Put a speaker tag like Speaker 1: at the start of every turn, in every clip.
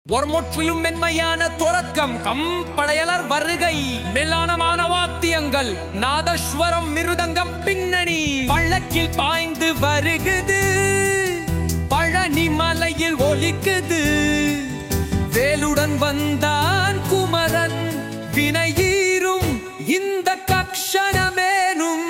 Speaker 1: ஒருமுற்றிலும் மென்மையான தொடக்கம் கம்படையலர் வருகை மெல்லானமான வாத்தியங்கள் நாதஸ்வரம் மிருதங்கம் பின்னணி பள்ளக்கில் பாய்ந்து வருகுது பழனி மலையில் ஒலிக்குது வேலுடன் வந்தான் குமரன் வினையீரும் இந்த கக்ஷணமேனும்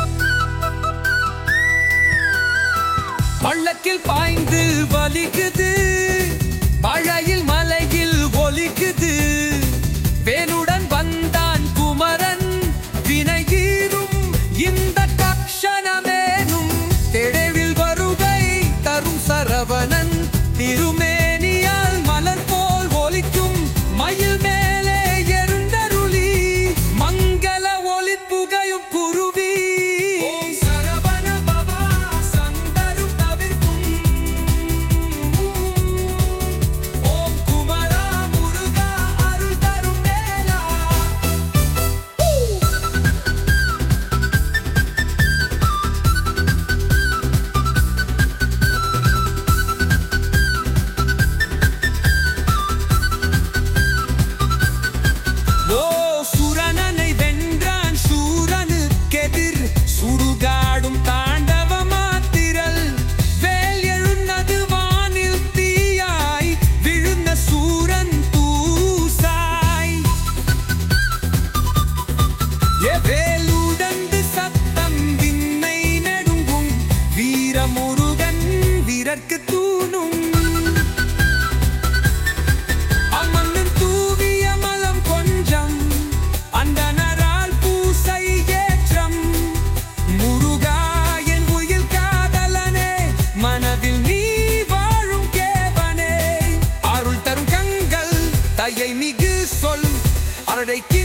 Speaker 1: பள்ளக்கில் பாய்ந்து வலிக்குது பழையில் மலையில் ஒலிக்குது வேலுடன் வந்தான் குமரன் வினையீரும் இந்த கக்ஷணமேனும் தெடவில் வருகை தரும் சரவணன் திருமேனியால் மலர் போல் ஒலிக்கும் மயில் மேலே எழுந்தருளி மங்கள ஒலிப்புகையும் குருவி முருகன் வீரர்க்கு தூணும் அம்மன் தூவிய மலம் கொஞ்சம் அந்தனரால் பூசை ஏற்றம் முருகா என் உயிர் காதலனே மனதில் நீ வாழும் கேவனே அருள் தரும் கண்கள் தையை மிகு சொல் அரடை